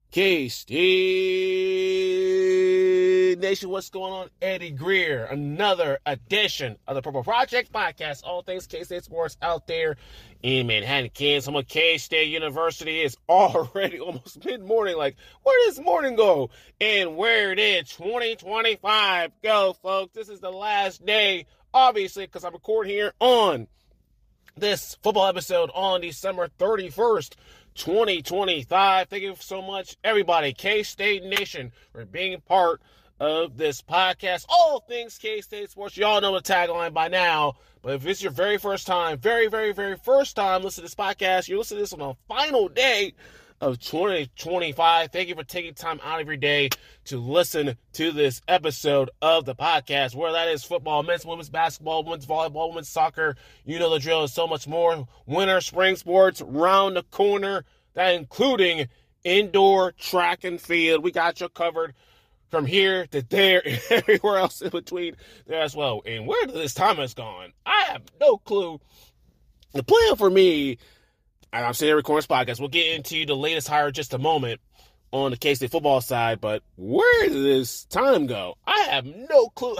K-State Nation, what's going on? Eddie Greer, another edition of the Purple Project Podcast. All things K-State sports out there in Manhattan, Kansas. Home of K-State University. Is already almost mid-morning. Like, where does morning go? And where did 2025 go, folks? This is the last day, obviously, because I'm recording here on this football episode on December 31st. 2025. Thank you so much, everybody, K-State Nation, for being part of this podcast. All things K-State sports. You all know the tagline by now, but if it's your very first time, very first time listening to this podcast, you're listening to this on the final day of 2025. Thank you for taking time out of your day to listen to this episode of the podcast, where that is football, men's, women's basketball, women's volleyball, women's soccer. You know the drill, and so much more. Winter, spring sports, round the corner, that including indoor track and field. We got you covered from here to there and everywhere else in between there as well. And where this time has gone, I have no clue. The plan for me, and I'm sitting here recording this podcast, we'll get into the latest hire in just a moment on the K-State football side, but where did this time go? I have no clue.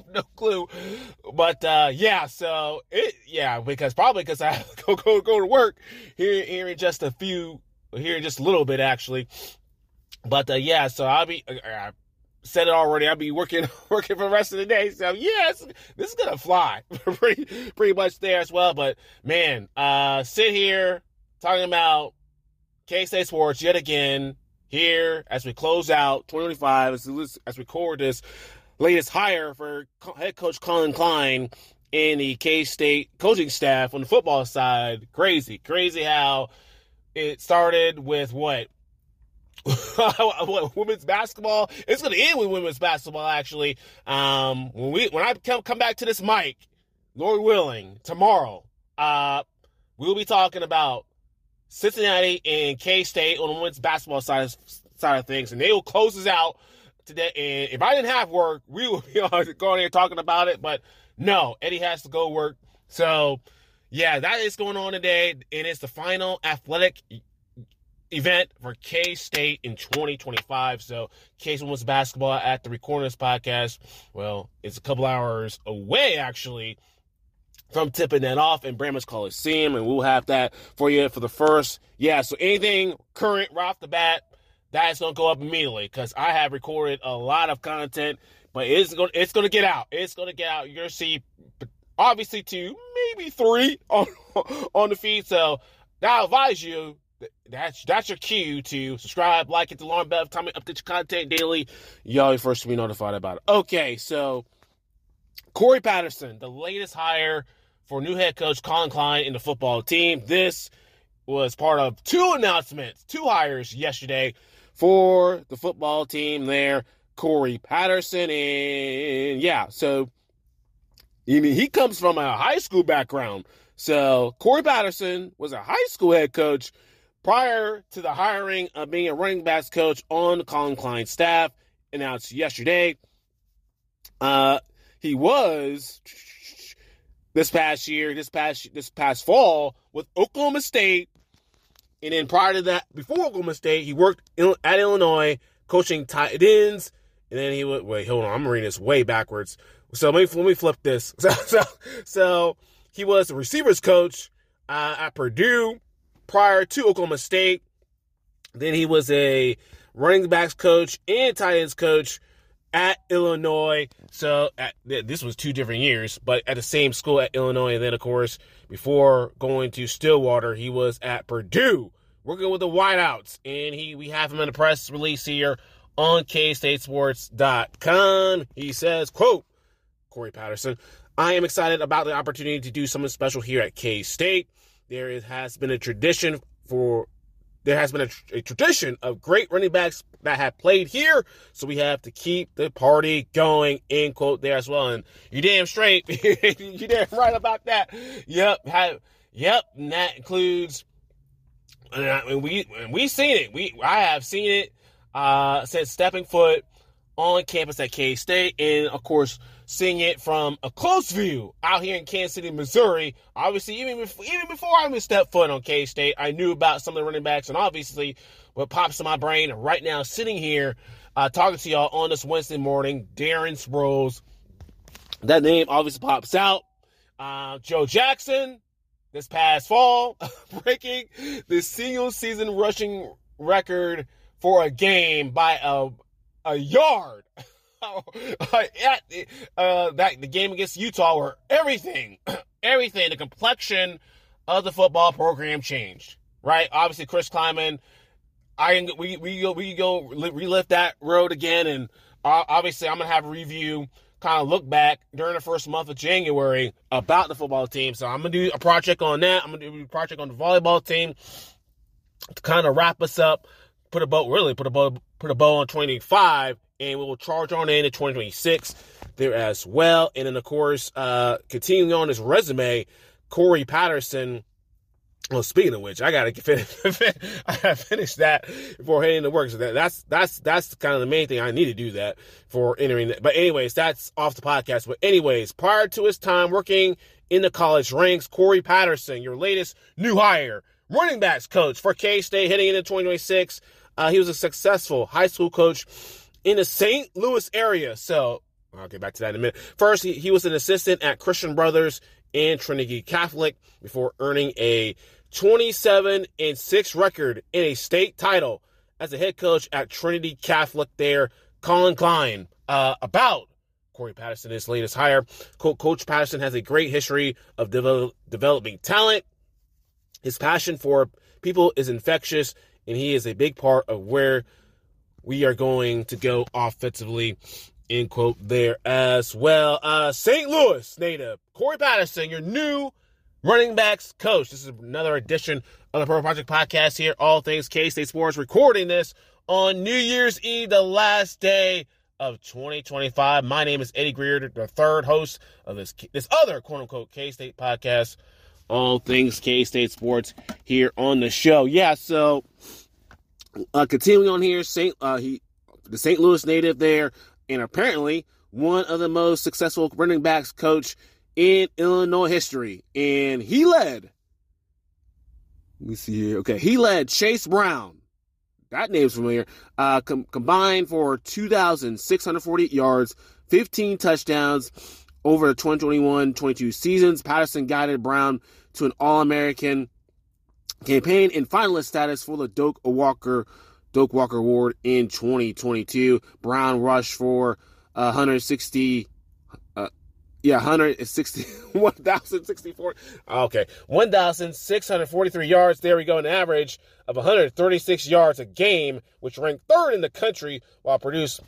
But, because I have to go to work here in just a little bit, actually. But, so I'll be, I said it already, I'll be working for the rest of the day. So, yes, this is going to fly pretty much there as well. But, man, sit here talking about K-State sports yet again here as we close out 2025, as we record this latest hire for head coach Collin Klein in the K-State coaching staff on the football side. Crazy how it started with what women's basketball. It's going to end with women's basketball, actually. When I come back to this mic, Lord willing, tomorrow, we'll be talking about Cincinnati and K-State on the women's basketball side of things, and they will close us out today. And if I didn't have work, we would be going here talking about it. But no, Eddie has to go work. So, yeah, that is going on today, and it's the final athletic event for K-State in 2025. So, K-State women's basketball at the recording of this podcast, well, it's a couple hours away, actually, from tipping that off in Bramlage Coliseum, and we'll have that for you for the first. Yeah, so anything current right off the bat, that's going to go up immediately, because I have recorded a lot of content, but it's going to get out. It's going to get out. You're going to see, obviously, 2, maybe 3 on the feed. So I'll advise you, that's your cue to subscribe, like, hit the alarm bell, time to update your content daily. Y'all first to be notified about it. Okay, so Corey Patterson, the latest hire for new head coach Collin Klein in the football team. This was part of 2 announcements, 2 hires yesterday for the football team there. Corey Patterson, and so he comes from a high school background. So Corey Patterson was a high school head coach prior to the hiring of being a running backs coach on the Collin Klein staff, announced yesterday. He was this past fall with Oklahoma State, and then prior to that, before Oklahoma State, he worked at Illinois coaching tight ends, and then he would hold on, I'm reading this way backwards. So let me flip this. So he was a receivers coach at Purdue prior to Oklahoma State. Then he was a running backs coach and tight ends coach at Illinois. So this was 2 different years, but at the same school at Illinois. And then, of course, before going to Stillwater, he was at Purdue working with the Whiteouts. And we have him in a press release here on KStateSports.com. He says, quote, Corey Patterson, I am excited about the opportunity to do something special here at K-State. There has been a tradition of great running backs that have played here, so we have to keep the party going, end quote there as well. And you're damn straight. You're damn right about that. Yep. And that includes, and we've seen it. I have seen it since stepping foot on campus at K-State, and of course seeing it from a close view out here in Kansas City, Missouri. Obviously, even before I even stepped foot on K-State, I knew about some of the running backs, and obviously what pops in my brain right now, sitting here talking to y'all on this Wednesday morning. Darren Sproles, that name obviously pops out. Joe Jackson, this past fall, breaking the single season rushing record for a game by a yard. The game against Utah, where everything, the complexion of the football program changed, right? Obviously, Chris Kleiman, we go relive that road again, and obviously, I'm gonna have a review, kind of look back during the first month of January about the football team. So I'm gonna do a project on that. I'm gonna do a project on the volleyball team to kind of wrap us up, put a bow on 2025. And we will charge on into 2026 there as well. And then, of course, continuing on his resume, Corey Patterson. Well, speaking of which, I gotta finish that before heading to work. So that's kind of the main thing. I need to do that for entering that. But anyways, that's off the podcast. But anyways, prior to his time working in the college ranks, Corey Patterson, your latest new hire, running backs coach for K-State heading into 2026. He was a successful high school coach in the St. Louis area. So I'll get back to that in a minute. First, he was an assistant at Christian Brothers and Trinity Catholic before earning a 27-6 record in a state title as a head coach at Trinity Catholic there. Colin Klein, about Corey Patterson, his latest hire. Coach Patterson has a great history of developing talent. His passion for people is infectious, and he is a big part of where we are going to go offensively, end quote there as well. St. Louis native, Corey Patterson, your new running backs coach. This is another edition of the Purple Project Podcast here, all things K-State Sports, recording this on New Year's Eve, the last day of 2025. My name is Eddie Greer, the third host of this other quote-unquote K-State podcast, all things K-State Sports here on the show. Yeah, so continuing on here, the St. Louis native there, and apparently one of the most successful running backs coach in Illinois history. And he led, let me see here. Okay, he led Chase Brown. That name's familiar. Combined for 2,648 yards, 15 touchdowns over the 2021-22 seasons. Patterson guided Brown to an All-American campaign and finalist status for the Doak Walker Award in 2022. Brown rushed for 1,643 yards. There we go, an average of 136 yards a game, which ranked third in the country, while produced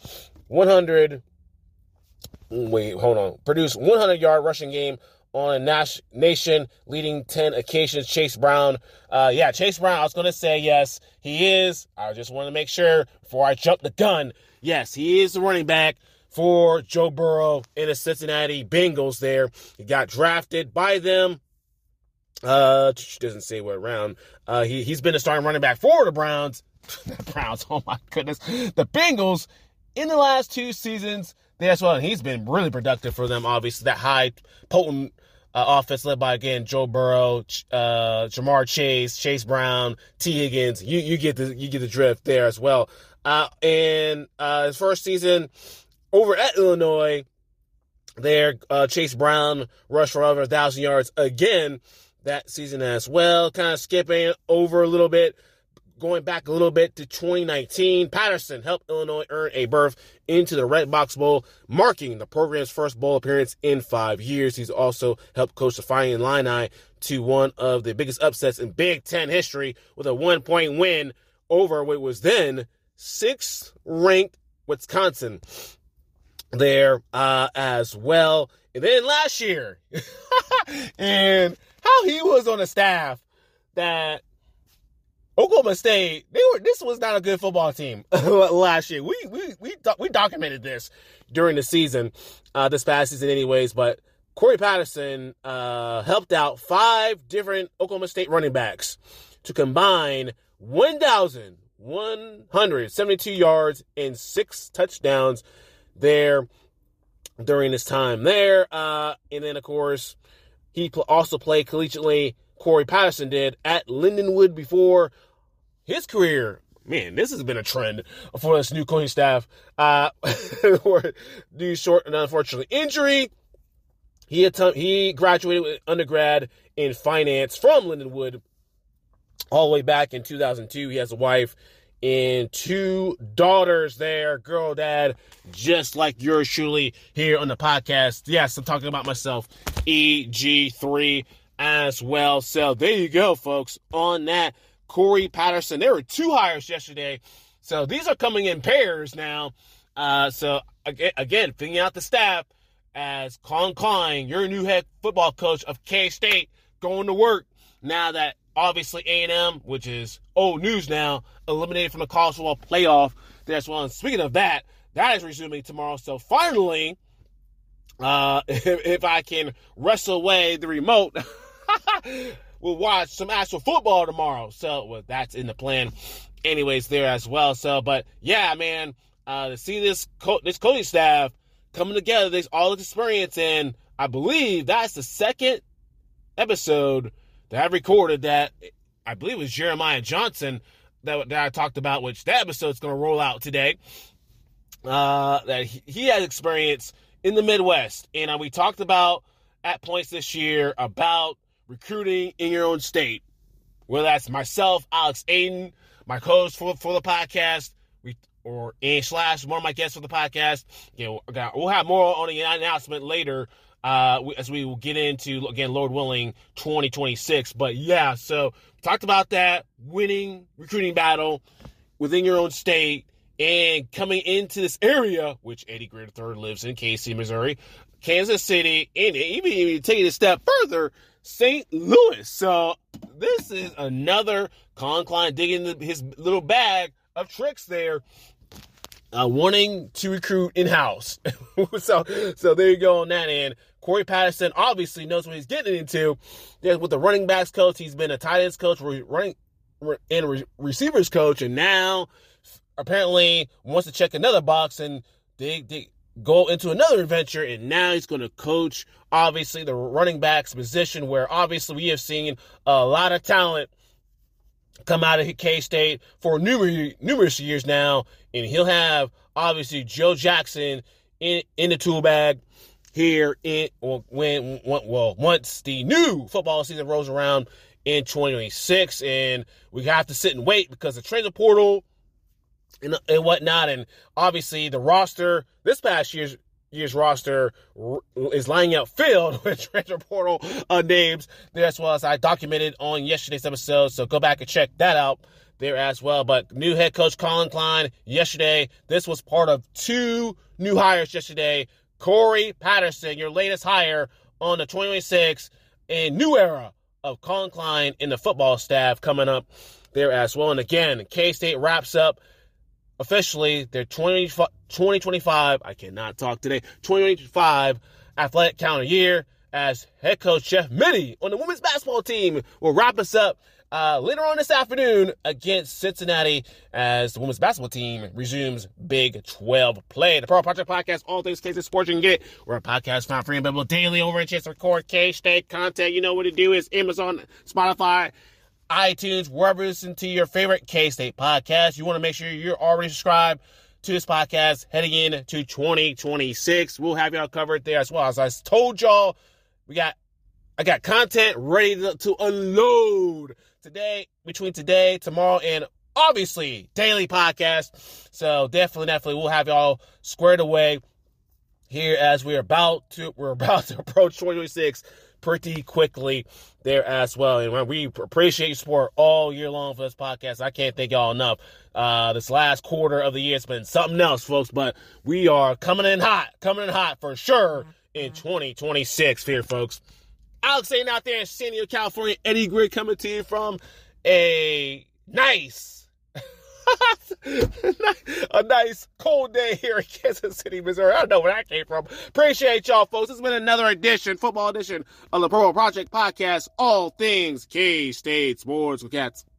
100-yard rushing game on a nation-leading 10 occasions. Chase Brown. Chase Brown, I was going to say yes, he is. I just want to make sure before I jump the gun. Yes, he is the running back for Joe Burrow and the Cincinnati Bengals there. He got drafted by them. Doesn't say what round. He's been a starting running back for the Browns. The Browns, oh my goodness. The Bengals in the last two seasons. That's well, he's been really productive for them, obviously. That high, potent offense led by, again, Joe Burrow, Jamar Chase, Chase Brown, T. Higgins. You get the drift there as well. And his first season over at Illinois, there, Chase Brown rushed for over 1,000 yards again that season as well. Kind of skipping over a little bit, going back a little bit to 2019, Patterson helped Illinois earn a berth into the Red Box Bowl, marking the program's first bowl appearance in 5 years. He's also helped coach the Fighting Illini to one of the biggest upsets in Big Ten history with a 1-point win over what was then 6th-ranked Wisconsin there as well. And then last year, and how he was on a staff that Oklahoma State, this was not a good football team last year. We documented this during the season, this past season anyways, but Corey Patterson helped out 5 different Oklahoma State running backs to combine 1,172 yards and 6 touchdowns there during his time there. And then, of course, he also played collegiately. Corey Patterson did at Lindenwood before his career man, this has been a trend for this new coaching staff. Due short and unfortunately injury. He graduated with undergrad in finance from Lindenwood all the way back in 2002. He has a wife and 2 daughters there, girl dad, just like yours truly here on the podcast. Yes, I'm talking about myself, EG3 as well. So there you go, folks, on that. Corey Patterson. There were 2 hires yesterday. So these are coming in pairs now. So again, figuring out the staff as Collin Klein, your new head football coach of K-State, going to work now that obviously A&M, which is old news now, eliminated from the college football playoff there as well. And speaking of that, that is resuming tomorrow. So finally, if I can wrestle away the remote, we'll watch some actual football tomorrow. So that's in the plan anyways there as well. So, but yeah, man, to see this coaching staff coming together, there's all this experience, and I believe that's the second episode that I've recorded that I believe it was Jeremiah Johnson that I talked about, which that episode's going to roll out today, that he has experience in the Midwest. And we talked about at points this year about recruiting in your own state, whether that's myself, Alex Aiden, my co-host for the podcast, or / one of my guests for the podcast. We'll have more on the announcement later as we will get into, again, Lord willing, 2026. But yeah, so talked about that winning recruiting battle within your own state and coming into this area, which Eddie Greer III lives in, KC, Missouri, Kansas City, and even taking it a step further, St. Louis. So this is another Collin Klein digging his little bag of tricks there, wanting to recruit in-house. so there you go on that end. Corey Patterson obviously knows what he's getting into. With the running backs coach, he's been a tight ends coach, receivers coach, and now apparently wants to check another box and they go into another adventure, and now he's going to coach, obviously, the running backs position, where obviously we have seen a lot of talent come out of K-State for numerous years now, and he'll have, obviously, Joe Jackson in the tool bag here once the new football season rolls around in 2026, and we have to sit and wait because the transfer portal and whatnot, and obviously the roster, this past year's roster is lining up filled with transfer portal names there, as well as I documented on yesterday's episode, so go back and check that out there as well. But new head coach Collin Klein yesterday, this was part of 2 new hires yesterday. Corey Patterson, your latest hire on the 2026 and new era of Collin Klein in the football staff coming up there as well. And again, K-State wraps up officially their 2025, I cannot talk today, 2025 athletic calendar year, as head coach Jeff Mittie on the women's basketball team will wrap us up later on this afternoon against Cincinnati as the women's basketball team resumes Big 12 play. The Pro Project Podcast, all things K-State sports you can get. We're a podcast found free and available daily over in Chance to Record K-State content. You know what to do is Amazon, Spotify, iTunes, wherever you listen to your favorite K-State podcast. You want to make sure you're already subscribed to this podcast heading into 2026. We'll have y'all covered there as well. As I told y'all, I got content ready to unload today, between today, tomorrow, and obviously daily podcast. So definitely we'll have y'all squared away here as we're about to approach 2026 pretty quickly there as well. And we appreciate your support all year long for this podcast. I can't thank y'all enough. This last quarter of the year has been something else, folks, but we are coming in hot for sure in 2026 here, folks. Alex Aiden out there in San Diego, California. Eddie Greer coming to you from a nice cold day here in Kansas City, Missouri. I don't know where that came from. Appreciate y'all, folks. It's been another football edition of the Pro Project Podcast. All things K-State Sports with Cats.